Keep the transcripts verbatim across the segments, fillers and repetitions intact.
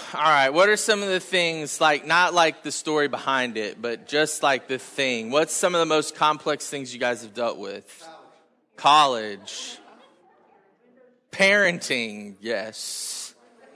all right, what are some of the things, like, not like the story behind it, but just like the thing? What's some of the most complex things you guys have dealt with? College. Parenting, yes.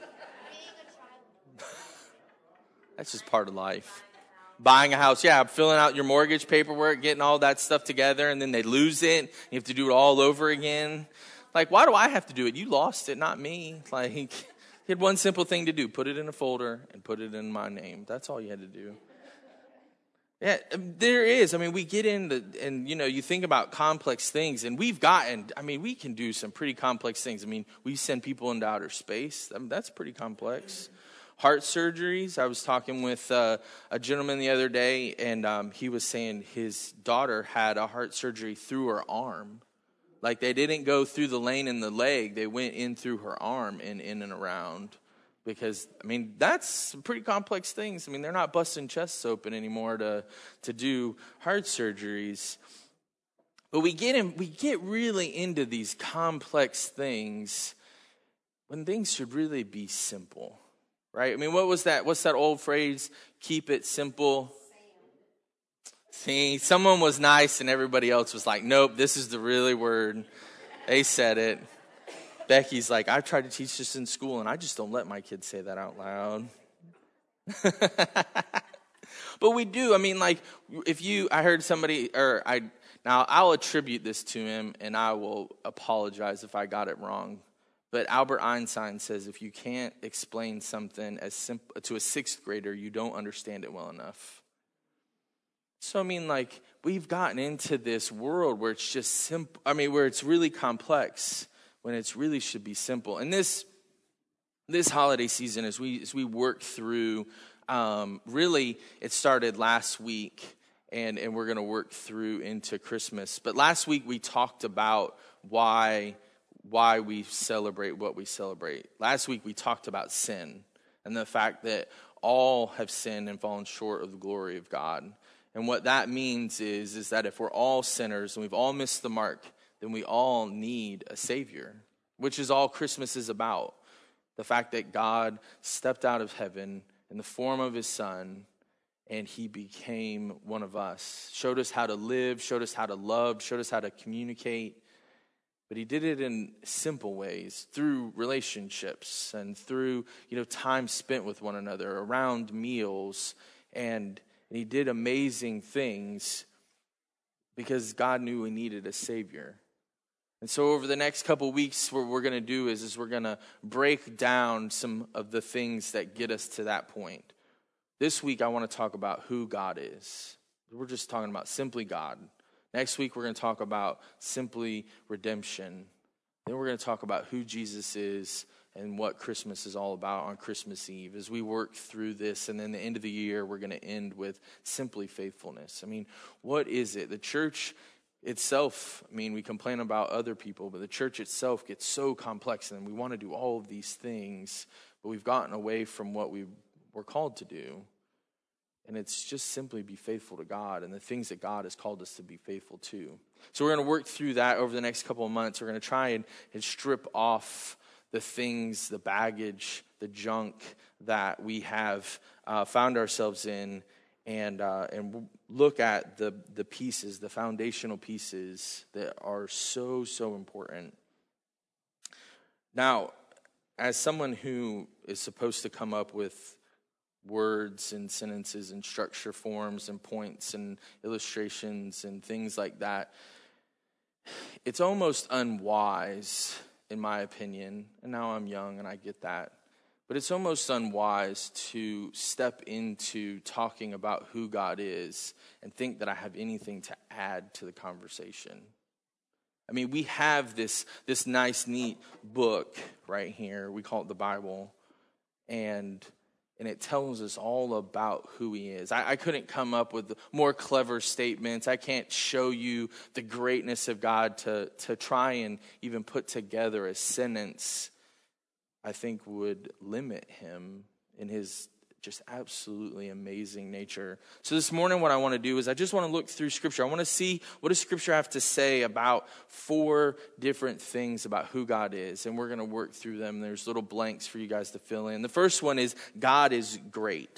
That's just part of life. Buying a house, yeah, filling out your mortgage paperwork, getting all that stuff together, and then they lose it. You have to do it all over again. Like, why do I have to do it? You lost it, not me. Like, you had one simple thing to do. Put it in a folder and put it in my name. That's all you had to do. Yeah, there is. I mean, we get into, and, you know, you think about complex things, and we've gotten, I mean, we can do some pretty complex things. I mean, we send people into outer space. I mean, that's pretty complex. Heart surgeries. I was talking with uh, a gentleman the other day, and um, he was saying his daughter had a heart surgery through her arm. Like, they didn't go through the lane in the leg. They went in through her arm and in and around. Because, I mean, that's some pretty complex things. I mean, they're not busting chests open anymore to to do heart surgeries. But we get in, we get really into these complex things when things should really be simple. Right? I mean, what was that? What's that old phrase? Keep it simple. See, someone was nice and everybody else was like, nope, this is the really word. They said it. Becky's like, I've tried to teach this in school and I just don't let my kids say that out loud. But we do. I mean, like, if you, I heard somebody, or I, now I'll attribute this to him and I will apologize if I got it wrong. But Albert Einstein says if you can't explain something as simple to a sixth grader, you don't understand it well enough. So, I mean, like, we've gotten into this world where it's just simple. I mean, where it's really complex when it really should be simple. And this this holiday season, as we as we work through, um, really, it started last week, and, and we're going to work through into Christmas. But last week we talked about why why we celebrate what we celebrate. Last week we talked about sin and the fact that all have sinned and fallen short of the glory of God. And what that means is, is that if we're all sinners and we've all missed the mark, then we all need a Savior, which is all Christmas is about. The fact that God stepped out of heaven in the form of his Son, and he became one of us, showed us how to live, showed us how to love, showed us how to communicate. But he did it in simple ways, through relationships and through, you know, time spent with one another, around meals. And, and he did amazing things because God knew we needed a Savior. And so over the next couple of weeks, what we're going to do is, is we're going to break down some of the things that get us to that point. This week, I want to talk about who God is. We're just talking about simply God. Next week, we're going to talk about simply redemption. Then we're going to talk about who Jesus is and what Christmas is all about on Christmas Eve. As we work through this, and then the end of the year, we're going to end with simply faithfulness. I mean, what is it? The church itself, I mean, we complain about other people, but the church itself gets so complex, and we want to do all of these things, but we've gotten away from what we were called to do. And it's just simply be faithful to God and the things that God has called us to be faithful to. So we're going to work through that over the next couple of months. We're going to try and, and strip off the things, the baggage, the junk that we have uh, found ourselves in, and uh, and look at the the pieces, the foundational pieces that are so, so important. Now, as someone who is supposed to come up with words and sentences and structure forms and points and illustrations and things like that, it's almost unwise, in my opinion, and now I'm young and I get that, but it's almost unwise to step into talking about who God is and think that I have anything to add to the conversation. I mean, we have this this nice, neat book right here. We call it the Bible, and And it tells us all about who he is. I, I couldn't come up with more clever statements. I can't show you the greatness of God to, to try and even put together a sentence I think would limit him in his just absolutely amazing nature. So this morning what I want to do is I just want to look through Scripture. I want to see what does Scripture have to say about four different things about who God is. And we're going to work through them. There's little blanks for you guys to fill in. The first one is God is great.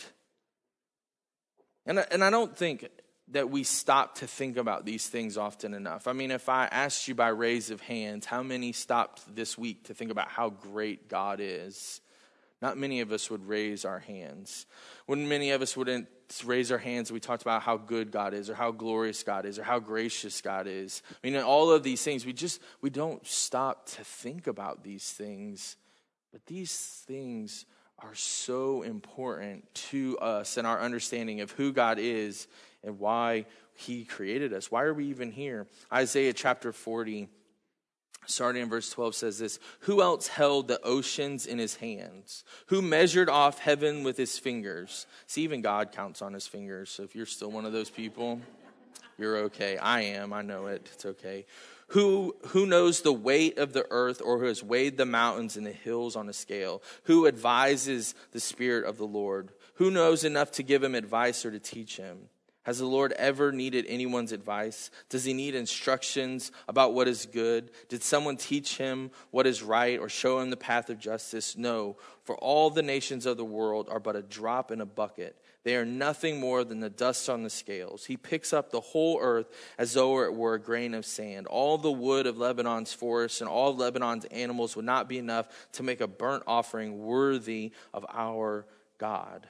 And I, and I don't think that we stop to think about these things often enough. I mean, if I asked you by raise of hands, how many stopped this week to think about how great God is? Not many of us would raise our hands. When many of us wouldn't raise our hands, we talked about how good God is, or how glorious God is, or how gracious God is. I mean, all of these things, we just, we don't stop to think about these things. But these things are so important to us and our understanding of who God is and why he created us. Why are we even here? Isaiah chapter forty, starting in verse twelve, says this: who else held the oceans in his hands? Who measured off heaven with his fingers? See, even God counts on his fingers. So if you're still one of those people, you're okay. I am. I know it. It's okay. Who who knows the weight of the earth, or who has weighed the mountains and the hills on a scale? Who advises the Spirit of the Lord? Who knows enough to give him advice or to teach him? Has the Lord ever needed anyone's advice? Does he need instructions about what is good? Did someone teach him what is right or show him the path of justice? No, for all the nations of the world are but a drop in a bucket. They are nothing more than the dust on the scales. He picks up the whole earth as though it were a grain of sand. All the wood of Lebanon's forests and all of Lebanon's animals would not be enough to make a burnt offering worthy of our God.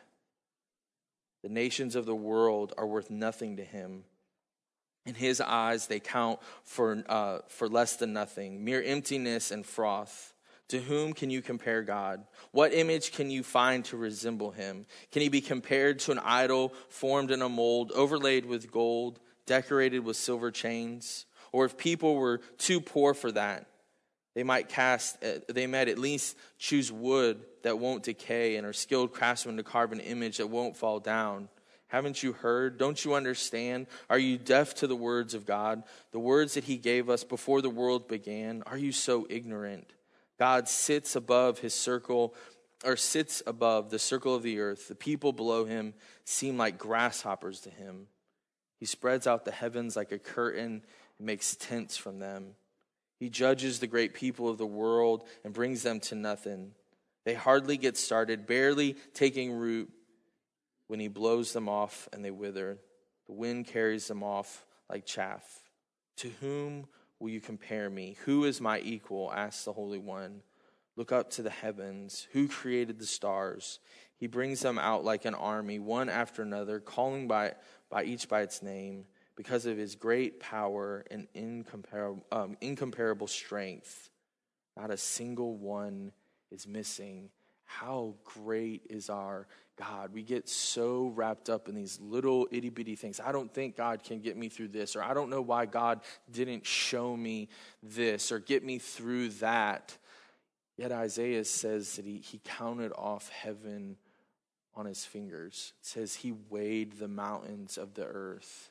The nations of the world are worth nothing to him. In his eyes, they count for uh, for less than nothing, mere emptiness and froth. To whom can you compare God? What image can you find to resemble him? Can he be compared to an idol formed in a mold, overlaid with gold, decorated with silver chains? Or if people were too poor for that, They might cast. They might at least choose wood that won't decay and are skilled craftsmen to carve an image that won't fall down. Haven't you heard? Don't you understand? Are you deaf to the words of God, the words that he gave us before the world began? Are you so ignorant? God sits above his circle, or sits above the circle of the earth. The people below him seem like grasshoppers to him. He spreads out the heavens like a curtain and makes tents from them. He judges the great people of the world and brings them to nothing. They hardly get started, barely taking root, when he blows them off and they wither. The wind carries them off like chaff. To whom will you compare me? Who is my equal? Asks the Holy One. Look up to the heavens. Who created the stars? He brings them out like an army, one after another, calling by, by each by its name. Because of his great power and incomparable, um, incomparable strength, not a single one is missing. How great is our God? We get so wrapped up in these little itty bitty things. I don't think God can get me through this, or I don't know why God didn't show me this or get me through that. Yet Isaiah says that he, he counted off heaven on his fingers. It says he weighed the mountains of the earth.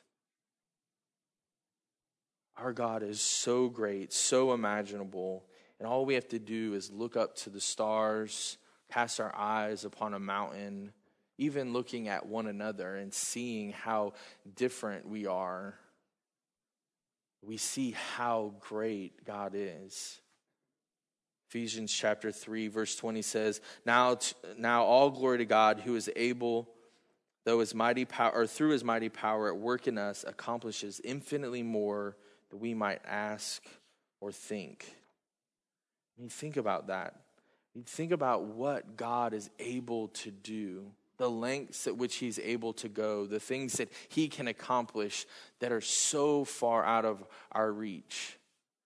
Our God is so great, so imaginable, and all we have to do is look up to the stars, cast our eyes upon a mountain, even looking at one another and seeing how different we are. We see how great God is. Ephesians chapter three, verse twenty says, Now, now all glory to God, who is able, though his mighty power, or through his mighty power at work in us, accomplishes infinitely more that we might ask or think. I mean, think about that. You think about what God is able to do, the lengths at which he's able to go, the things that he can accomplish that are so far out of our reach.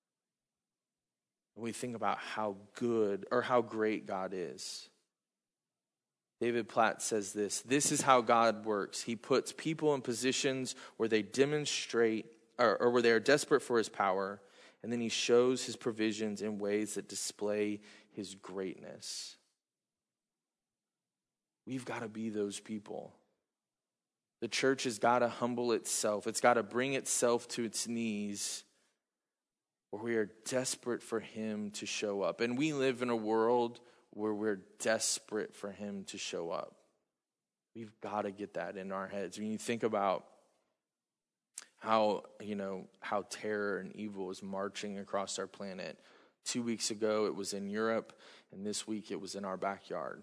We think about how good or how great God is. David Platt says this: this is how God works. He puts people in positions where they demonstrate or, or where they are desperate for his power, and then he shows his provisions in ways that display his greatness. We've got to be those people. The church has got to humble itself. It's got to bring itself to its knees, where we are desperate for him to show up. And we live in a world where we're desperate for him to show up. We've got to get that in our heads. When you think about how, you know, how terror and evil is marching across our planet. Two weeks ago, it was in Europe, and this week it was in our backyard.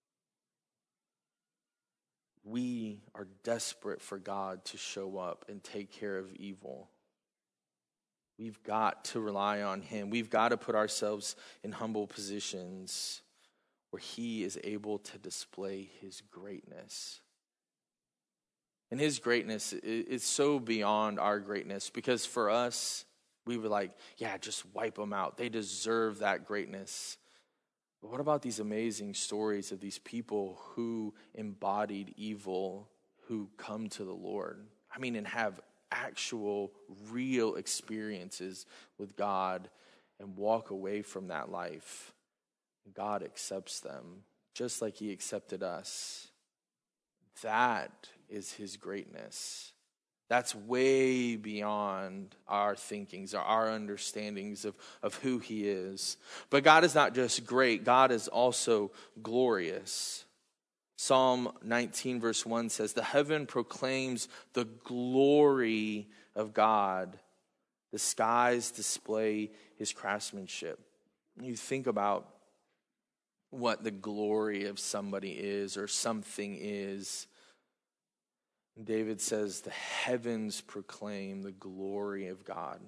We are desperate for God to show up and take care of evil. We've got to rely on him. We've got to put ourselves in humble positions where he is able to display his greatness. And his greatness is so beyond our greatness, because for us, we were like, yeah, just wipe them out. They deserve that greatness. But what about these amazing stories of these people who embodied evil, who come to the Lord? I mean, and have actual, real experiences with God and walk away from that life. God accepts them just like he accepted us. That is his greatness. That's way beyond our thinkings or our understandings of, of who he is. But God is not just great, God is also glorious. Psalm nineteen verse one says, "The heaven proclaims the glory of God. The skies display his craftsmanship." You think about what the glory of somebody is or something is. David says, the heavens proclaim the glory of God.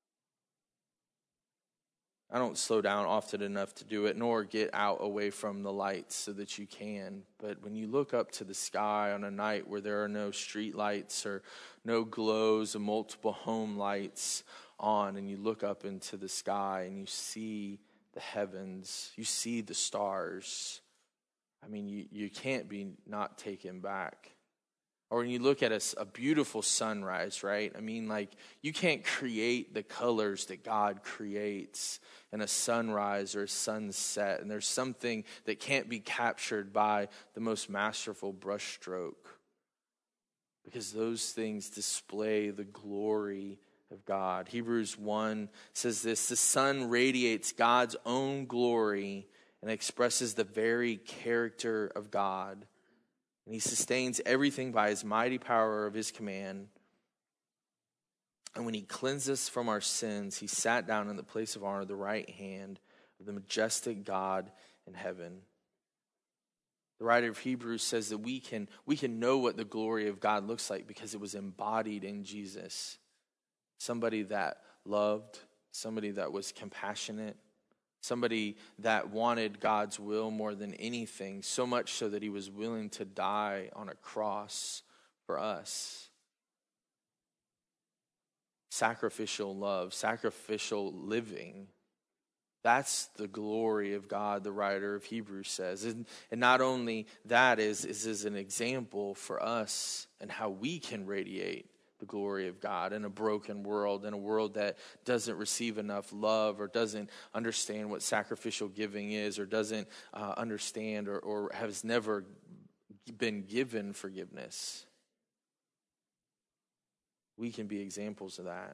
I don't slow down often enough to do it, nor get out away from the lights so that you can. But when you look up to the sky on a night where there are no street lights or no glows of multiple home lights on, and you look up into the sky and you see the heavens, you see the stars, I mean, you, you can't be not taken back. Or when you look at a, a beautiful sunrise, right? I mean, like, you can't create the colors that God creates in a sunrise or a sunset. And there's something that can't be captured by the most masterful brushstroke, because those things display the glory of God. Hebrews one says this: the sun radiates God's own glory and expresses the very character of God. And he sustains everything by his mighty power of his command. And when he cleansed us from our sins, he sat down in the place of honor, the right hand of the majestic God in heaven. The writer of Hebrews says that we can, we can know what the glory of God looks like because it was embodied in Jesus. Somebody that loved, somebody that was compassionate, somebody that wanted God's will more than anything, so much so that he was willing to die on a cross for us. Sacrificial love, sacrificial living. That's the glory of God, the writer of Hebrews says. And, and not only that is, is, is an example for us and how we can radiate the glory of God in a broken world, in a world that doesn't receive enough love or doesn't understand what sacrificial giving is, or doesn't uh, understand or, or has never been given forgiveness. We can be examples of that.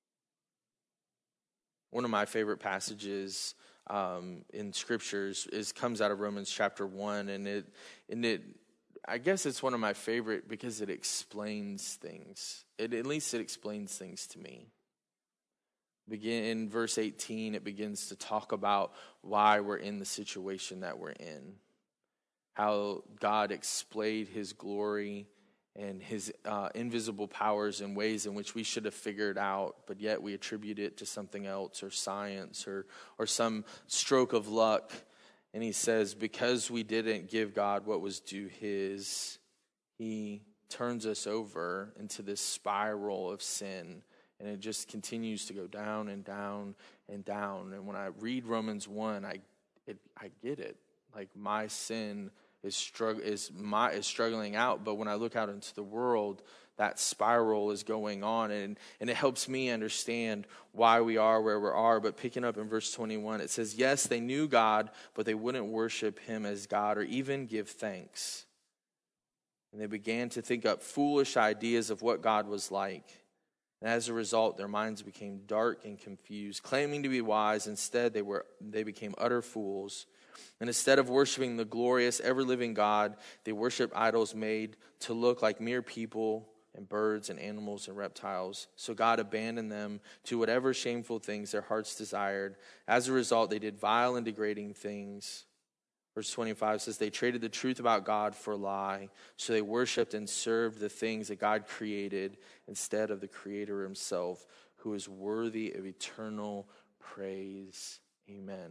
One of my favorite passages um, in scriptures is comes out of Romans chapter one, and it and it I guess it's one of my favorite because it explains things. It, at least it explains things to me. Begin in verse eighteen, it begins to talk about why we're in the situation that we're in. How God displayed his glory and his uh, invisible powers in ways in which we should have figured out, but yet we attribute it to something else, or science, or or some stroke of luck. And he says, because we didn't give God what was due his, he turns us over into this spiral of sin. And it just continues to go down and down and down. And when I read Romans one, I it, I get it. Like, my sin is strugg- is my is struggling out, but when I look out into the world, that spiral is going on, and and it helps me understand why we are where we are. But picking up in verse twenty-one, it says, yes, they knew God, but they wouldn't worship him as God or even give thanks. And they began to think up foolish ideas of what God was like. And as a result, their minds became dark and confused. Claiming to be wise, instead they were they became utter fools. And instead of worshiping the glorious, ever-living God, they worship idols made to look like mere people and birds and animals and reptiles. So God abandoned them to whatever shameful things their hearts desired. As a result, they did vile and degrading things. Verse twenty-five says, they traded the truth about God for a lie. So they worshiped and served the things that God created instead of the Creator himself, who is worthy of eternal praise. Amen.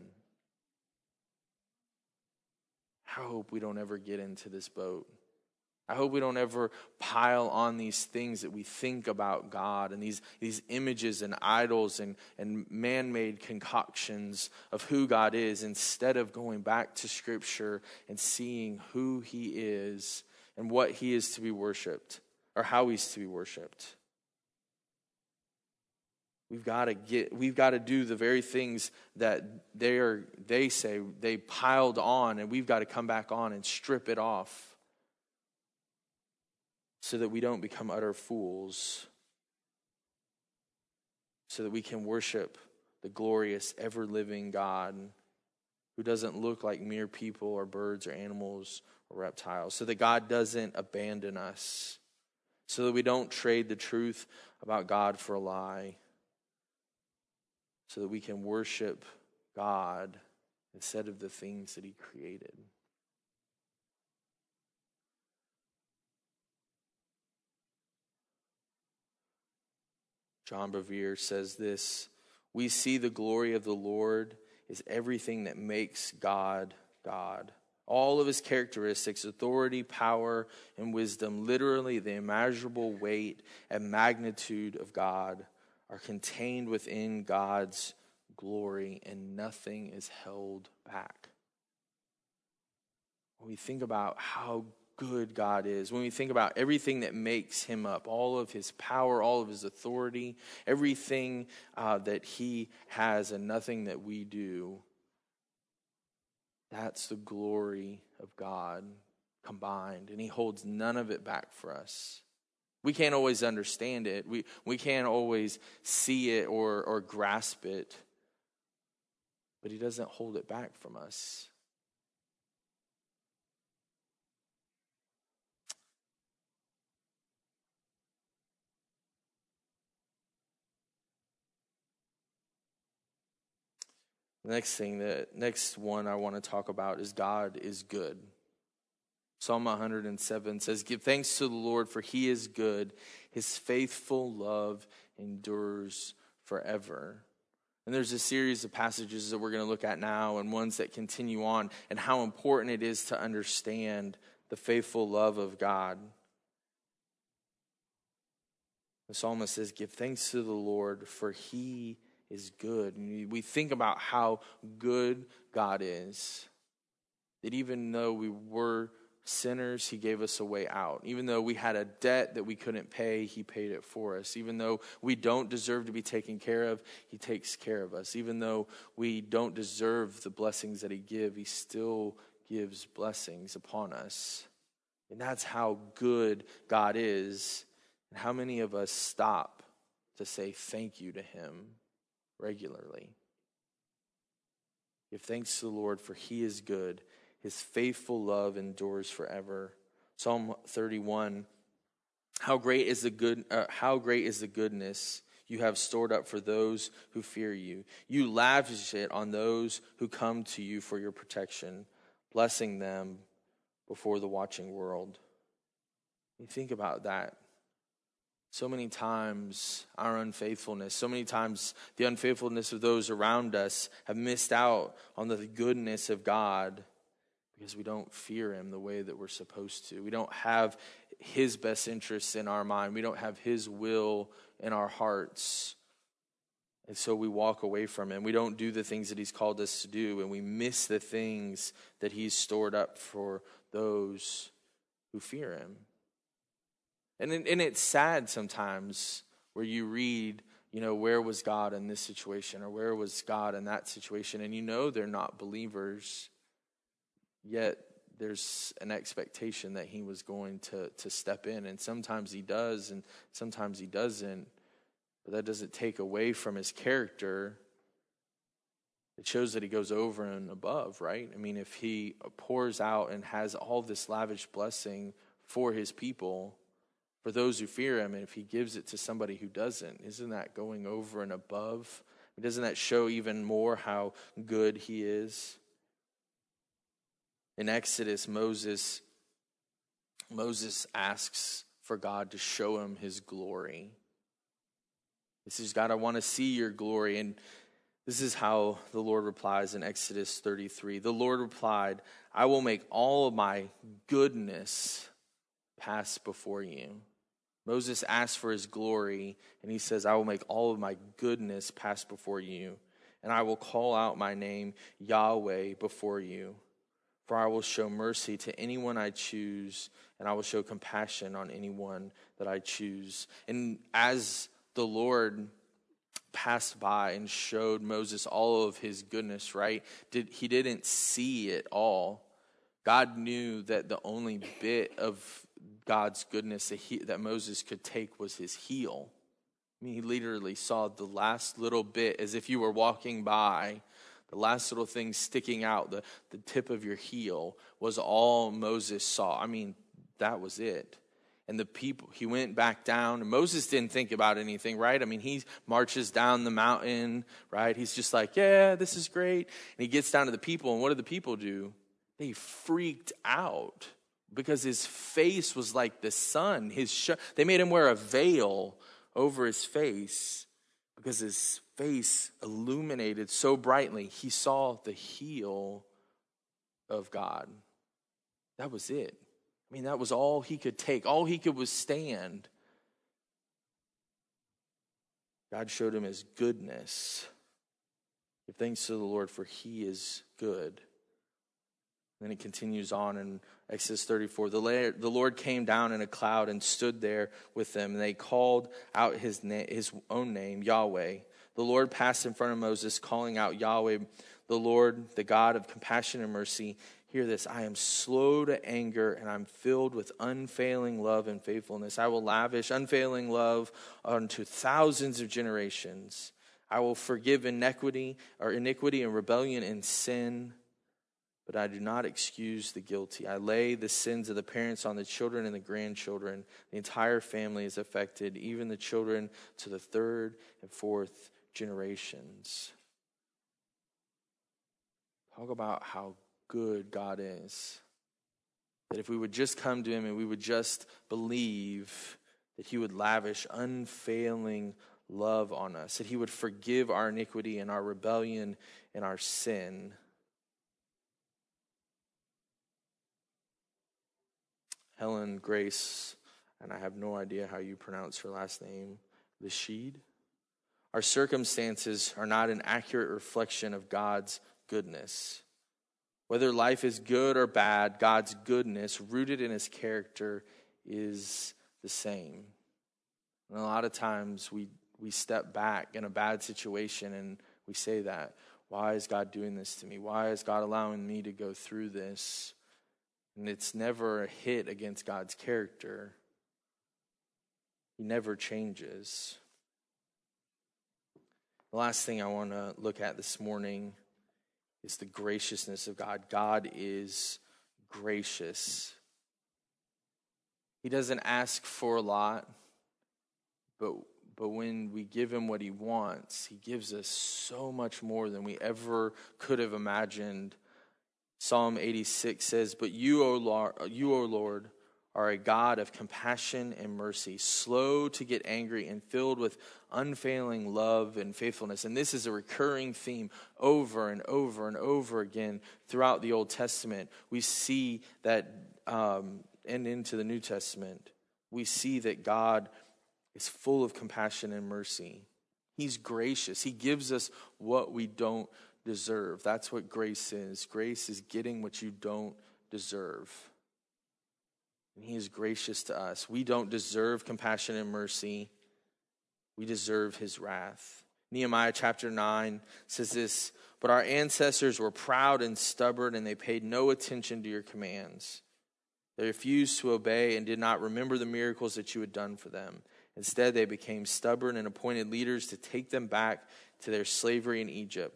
I hope we don't ever get into this boat. I hope we don't ever pile on these things that we think about God and these, these images and idols and, and man-made concoctions of who God is, instead of going back to Scripture and seeing who he is and what he is to be worshiped, or how he's to be worshiped. We've got to get we've got to do the very things that they are they say they piled on, and we've got to come back on and strip it off, so that we don't become utter fools, so that we can worship the glorious, ever-living God who doesn't look like mere people or birds or animals or reptiles, so that God doesn't abandon us, so that we don't trade the truth about God for a lie, so that we can worship God instead of the things that he created. John Bevere says this: we see the glory of the Lord is everything that makes God God. All of his characteristics, authority, power, and wisdom, literally the immeasurable weight and magnitude of God, are contained within God's glory, and nothing is held back. When we think about how good God is, when we think about everything that makes him up, all of his power, all of his authority, everything uh, that he has and nothing that we do, that's the glory of God combined, and he holds none of it back for us. We can't always understand it. We we can't always see it or, or grasp it. But he doesn't hold it back from us. The next thing, the next one I want to talk about is God is good. Psalm one hundred seven says, give thanks to the Lord, for he is good. His faithful love endures forever. And there's a series of passages that we're going to look at now, and ones that continue on, and how important it is to understand the faithful love of God. The psalmist says, give thanks to the Lord, for he is good. And we think about how good God is. That even though we were sinners, he gave us a way out. Even though we had a debt that we couldn't pay, he paid it for us. Even though we don't deserve to be taken care of, he takes care of us. Even though we don't deserve the blessings that he gives, he still gives blessings upon us. And that's how good God is. And how many of us stop to say thank you to him regularly? Give thanks to the Lord, for he is good. His faithful love endures forever. Psalm thirty-one, how great is the good uh, how great is the goodness you have stored up for those who fear you. You lavish it on those who come to you for your protection, blessing them before the watching world. You think about that. So many times our unfaithfulness, so many times the unfaithfulness of those around us have missed out on the goodness of God because we don't fear him the way that we're supposed to. We don't have his best interests in our mind. We don't have his will in our hearts. And so we walk away from him. We don't do the things that he's called us to do, and we miss the things that he's stored up for those who fear him. And it, and it's sad sometimes where you read, you know, where was God in this situation, or where was God in that situation, and you know they're not believers, yet there's an expectation that he was going to, to step in, and sometimes he does, and sometimes he doesn't, but that doesn't take away from his character. It shows that he goes over and above, right? I mean, if he pours out and has all this lavish blessing for his people, for those who fear him, and if he gives it to somebody who doesn't, isn't that going over and above? Doesn't that show even more how good he is? In Exodus, Moses, Moses asks for God to show him his glory. He says, God, I want to see your glory. And this is how the Lord replies in Exodus thirty-three. The Lord replied, I will make all of my goodness pass before you. Moses asks for his glory, and he says, I will make all of my goodness pass before you, and I will call out my name Yahweh before you. For I will show mercy to anyone I choose, and I will show compassion on anyone that I choose. And as the Lord passed by and showed Moses all of his goodness, right? Did he didn't see it all. God knew that the only bit of God's goodness that, he, that Moses could take was his heel. I mean, he literally saw the last little bit, as if you were walking by, the last little thing sticking out, the, the tip of your heel, was all Moses saw. I mean, that was it. And the people, he went back down, and Moses didn't think about anything, right? I mean, he marches down the mountain, right? He's just like, yeah, this is great. And he gets down to the people, and what did the people do? They freaked out because his face was like the sun. His sh- They made him wear a veil over his face because his face illuminated so brightly. He saw the heel of God. That was it. I mean, that was all he could take. All he could withstand. God showed him his goodness. Give thanks to the Lord, for he is good. Then it continues on in Exodus thirty-four. The Lord, the Lord came down in a cloud and stood there with them. And they called out his, na- his own name, Yahweh. The Lord passed in front of Moses, calling out, Yahweh, the Lord, the God of compassion and mercy. Hear this, I am slow to anger, and I'm filled with unfailing love and faithfulness. I will lavish unfailing love unto thousands of generations. I will forgive iniquity or iniquity and rebellion and sin, but I do not excuse the guilty. I lay the sins of the parents on the children and the grandchildren. The entire family is affected, even the children to the third and fourth generations. Talk about how good God is. That if we would just come to him and we would just believe that he would lavish unfailing love on us, that he would forgive our iniquity and our rebellion and our sin. Helen Grace, and I have no idea how you pronounce her last name, Lashid. Our circumstances are not an accurate reflection of God's goodness. Whether life is good or bad, God's goodness, rooted in his character, is the same. And a lot of times we, we step back in a bad situation and we say that, why is God doing this to me? Why is God allowing me to go through this? And it's never a hit against God's character. He never changes. The last thing I want to look at this morning is the graciousness of God. God is gracious. He doesn't ask for a lot, but but when we give him what he wants, he gives us so much more than we ever could have imagined. Psalm eighty-six says, "But you, O Lord, you, O Lord, are a God of compassion and mercy, slow to get angry and filled with unfailing love and faithfulness." And this is a recurring theme over and over and over again throughout the Old Testament. We see that, um, and into the New Testament, we see that God is full of compassion and mercy. He's gracious. He gives us what we don't deserve. That's what grace is. Grace is getting what you don't deserve. And he is gracious to us. We don't deserve compassion and mercy. We deserve his wrath. Nehemiah chapter nine says this, "But our ancestors were proud and stubborn, and they paid no attention to your commands. They refused to obey and did not remember the miracles that you had done for them. Instead, they became stubborn and appointed leaders to take them back to their slavery in Egypt.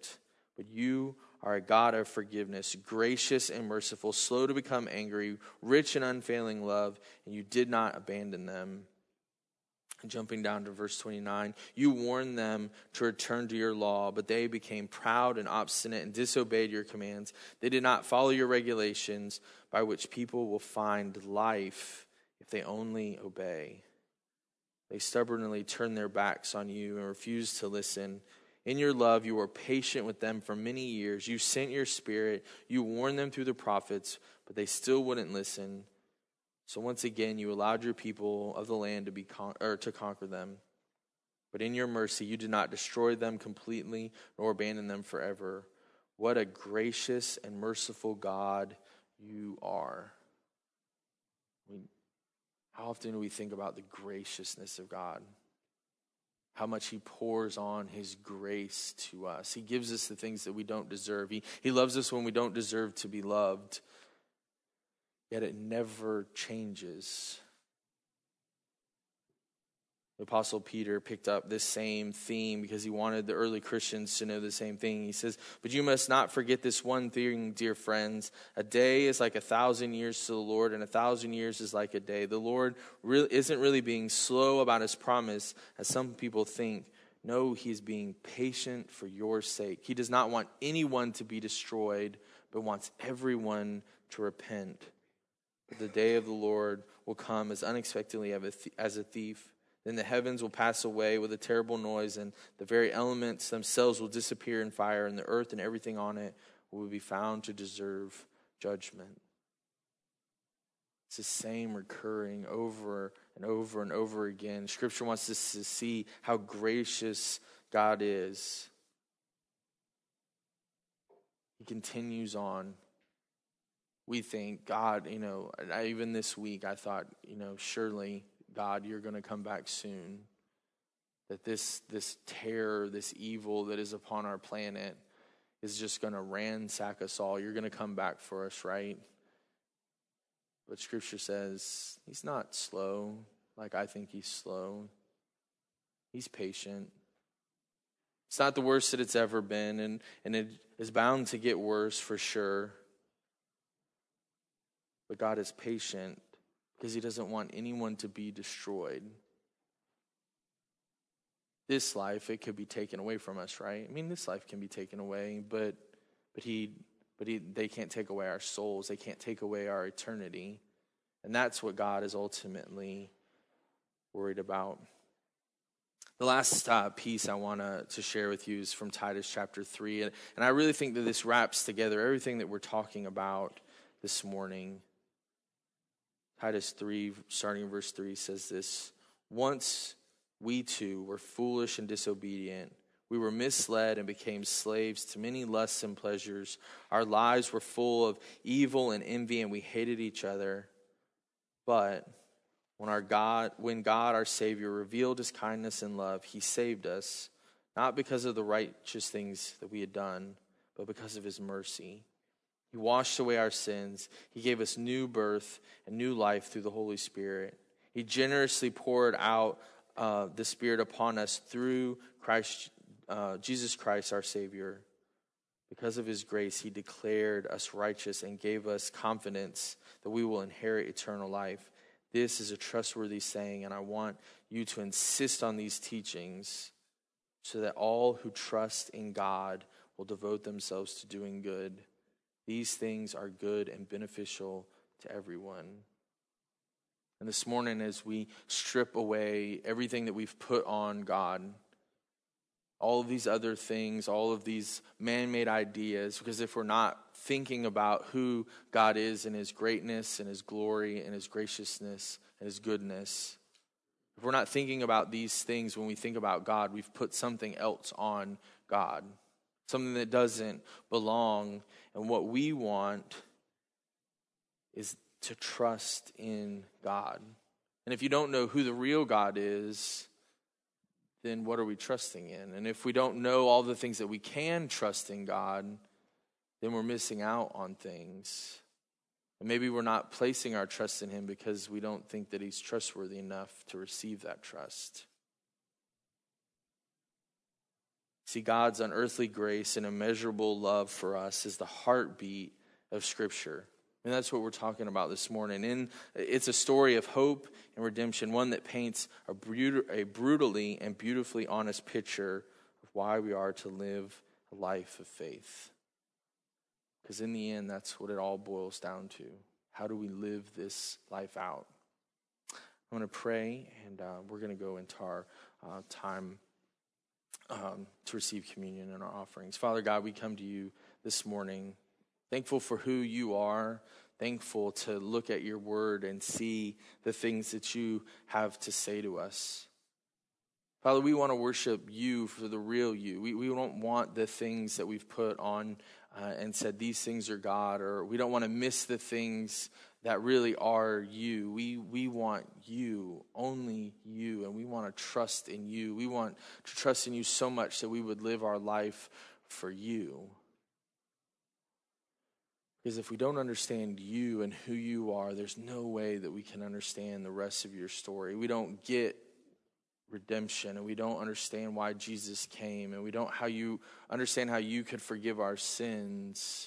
But you are a God of forgiveness, gracious and merciful, slow to become angry, rich in unfailing love, and you did not abandon them. Jumping down to verse twenty-nine, you warned them to return to your law, but they became proud and obstinate and disobeyed your commands. They did not follow your regulations, by which people will find life if they only obey. They stubbornly turned their backs on you and refused to listen. In your love, you were patient with them for many years. You sent your spirit. You warned them through the prophets, but they still wouldn't listen. So once again, you allowed your people of the land to be con- or to conquer them. But in your mercy, you did not destroy them completely nor abandon them forever. What a gracious and merciful God you are. I mean, how often do we think about the graciousness of God? How much he pours on his grace to us. He gives us the things that we don't deserve. He, he loves us when we don't deserve to be loved. Yet it never changes. The Apostle Peter picked up this same theme because he wanted the early Christians to know the same thing. He says, but you must not forget this one thing, dear friends. A day is like a thousand years to the Lord, and a thousand years is like a day. The Lord really isn't really being slow about his promise, as some people think. No, he's being patient for your sake. He does not want anyone to be destroyed, but wants everyone to repent. But the day of the Lord will come as unexpectedly as a thief. Then the heavens will pass away with a terrible noise, and the very elements themselves will disappear in fire, and the earth and everything on it will be found to deserve judgment. It's the same recurring over and over and over again. Scripture wants us to see how gracious God is. He continues on. We think, God, you know, I, even this week I thought, you know, surely, God, you're going to come back soon. That this this terror, this evil that is upon our planet is just going to ransack us all. You're going to come back for us, right? But Scripture says he's not slow like I think he's slow. He's patient. It's not the worst that it's ever been, and, and it is bound to get worse for sure. But God is patient because he doesn't want anyone to be destroyed. This life, it could be taken away from us, right? I mean, this life can be taken away, but but he but he they can't take away our souls. They can't take away our eternity. And that's what God is ultimately worried about. The last uh, piece I want to share with you is from Titus chapter three. And, and I really think that this wraps together everything that we're talking about this morning. Titus three, starting in verse three, says this: once we too were foolish and disobedient. We were misled and became slaves to many lusts and pleasures. Our lives were full of evil and envy, and we hated each other. But when our God, when God, our Savior, revealed his kindness and love, he saved us, not because of the righteous things that we had done, but because of his mercy. He washed away our sins. He gave us new birth and new life through the Holy Spirit. He generously poured out uh, the Spirit upon us through Christ, uh, Jesus Christ, our Savior. Because of his grace, he declared us righteous and gave us confidence that we will inherit eternal life. This is a trustworthy saying, and I want you to insist on these teachings so that all who trust in God will devote themselves to doing good. These things are good and beneficial to everyone. And this morning, as we strip away everything that we've put on God, all of these other things, all of these man-made ideas, because if we're not thinking about who God is and his greatness and his glory and his graciousness and his goodness, if we're not thinking about these things when we think about God, we've put something else on God, something that doesn't belong. And what we want is to trust in God. And if you don't know who the real God is, then what are we trusting in? And if we don't know all the things that we can trust in God, then we're missing out on things. And maybe we're not placing our trust in him because we don't think that he's trustworthy enough to receive that trust. See, God's unearthly grace and immeasurable love for us is the heartbeat of Scripture. And that's what we're talking about this morning. And it's a story of hope and redemption, one that paints a, brut- a brutally and beautifully honest picture of why we are to live a life of faith. Because in the end, that's what it all boils down to. How do we live this life out? I'm going to pray, and uh, we're going to go into our uh, time um, to receive communion and our offerings. Father God, we come to you this morning, thankful for who you are, thankful to look at your word and see the things that you have to say to us. Father, we want to worship you for the real you. We, we don't want the things that we've put on uh, and said these things are God, or we don't want to miss the things that really are you. We we want you, only you, and we want to trust in you. We want to trust in you so much that we would live our life for you. Because if we don't understand you and who you are, there's no way that we can understand the rest of your story. We don't get redemption, and we don't understand why Jesus came, and we don't how you understand how you could forgive our sins.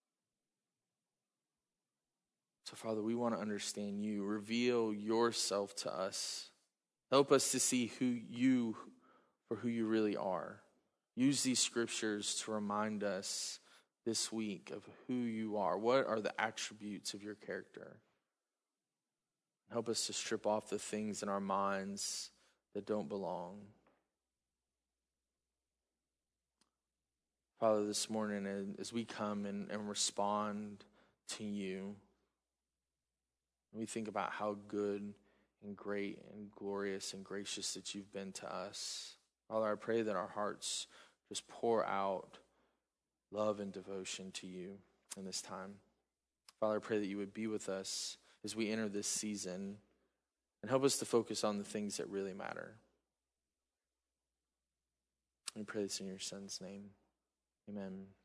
So, Father, we want to understand you. Reveal yourself to us. Help us to see who you, for who you really are. Use these scriptures to remind us this week of who you are. What are the attributes of your character? Help us to strip off the things in our minds that don't belong. Father, this morning, as we come and, and respond to you, we think about how good and great and glorious and gracious that you've been to us. Father, I pray that our hearts just pour out love and devotion to you in this time. Father, I pray that you would be with us as we enter this season and help us to focus on the things that really matter. We pray this in your Son's name. Amen.